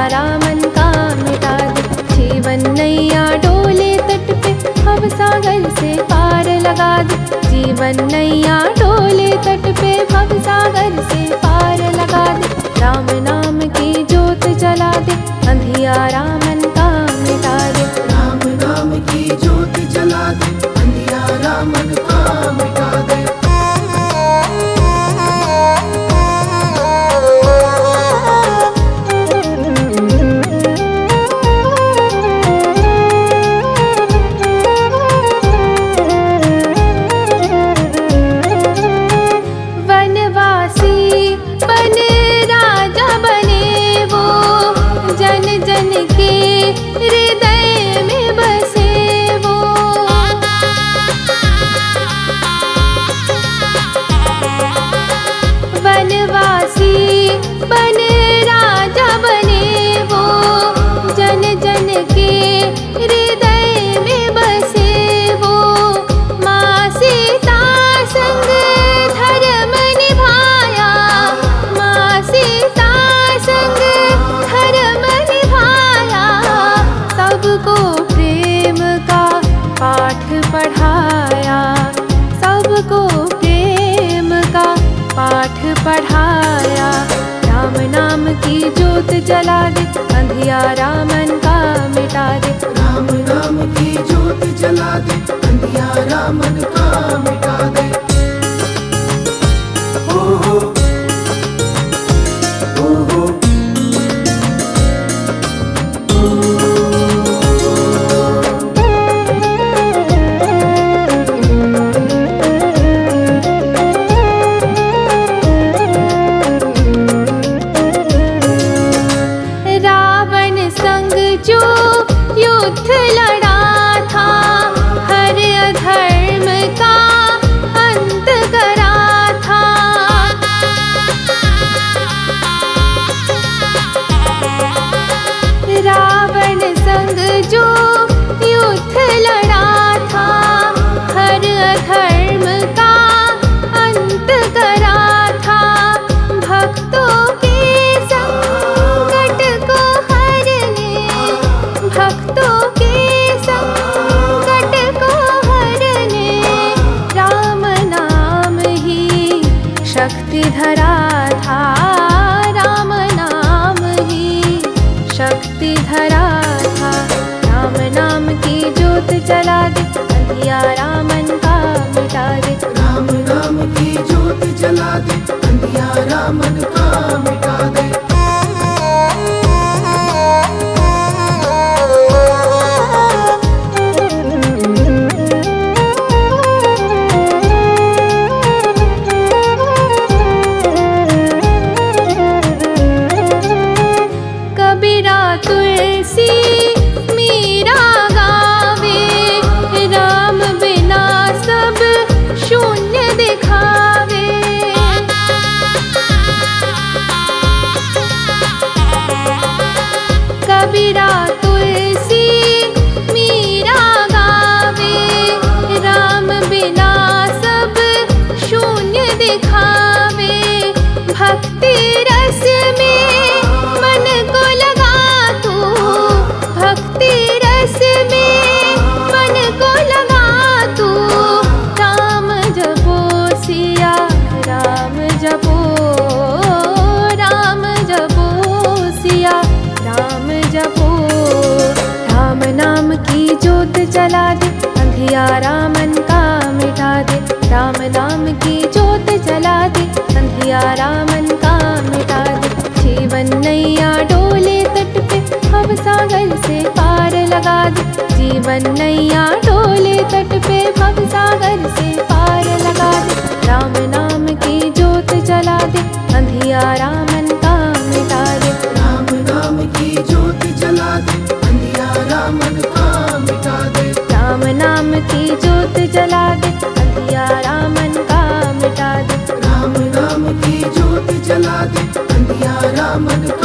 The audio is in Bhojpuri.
अंधियारा मन का मिटा दे। जीवन नैया डोले तट पे भव सागर से पार लगा दे। जीवन नैया डोले तट पे भव सागर से पार लगा दे। राम नाम की ज्योत जला दे, अंधियारा मन का मिटा दे। राम नाम की ज्योत जला दे, अंधियारा मन का मिटा दे। वनवासी बन राजा बने वो, जन जन के हृदय में बसे वो। वनवासी बन राजा बने वो, जन जन के हृदय में बसे वो। माँ सीता संग धर्म निभाया, माँ सीता संग धर्म निभाया। सबको प्रेम का पाठ पढ़ाया, सबको प्रेम का पाठ पढ़ाया। राम नाम की ज्योत जला दे, अंधियारा मन का मिटा दे। राम नाम की ज्योत जला दे, अंधियारा मन का मिटा दे। ओ हो, ओ हो, रावण संग जो युद्ध लड़ा था, हर अधर्म का अंत करा था। रावण संग जो युद्ध लड़ा था, हर अधर्म का अंत करा था। भक्तों के संकट को हरने, भक्तों के संकट को हरने, राम नाम ही शक्ति धरा था। राम नाम ही शक्ति धरा था। राम नाम की ज्योत जला दे, अंधियारा मन का मिटा दे। राम नाम की ज्योत जला दे, अंधियारा मन का मिटा दे। कबीरा तुलसी मीरा गावे, राम बिना सब शून्य दिखावे। कबीरा तुलसी मीरा गावे, राम बिना सब शून्य दिखावे। भक्ति रस में मन को लगा तू, भक्ति रस में मन को लगा तू। राम जपो सिया राम जपो, राम जपो सिया राम जपो। राम नाम की ज्योत जला दे, अंधियारा मन का मिटा दे। राम नाम की ज्योत जला दे, अंधियारा मन का मिटा दे। जीवन नैया डोले तट पे भव सागर से पार लगा दे। जीवन नैया डोले तट पे भव सागर से पार लगा दे। राम नाम की ज्योत जला दे, अंधियारा मन का मिटा दे। राम नाम की ज्योत जला दे, अंधियारा मन का मिटा दे। राम नाम की ज्योत जला दे, अंधियारा मन का मिटा दे। राम नाम की ज्योत जला दे, अंधियारा मन का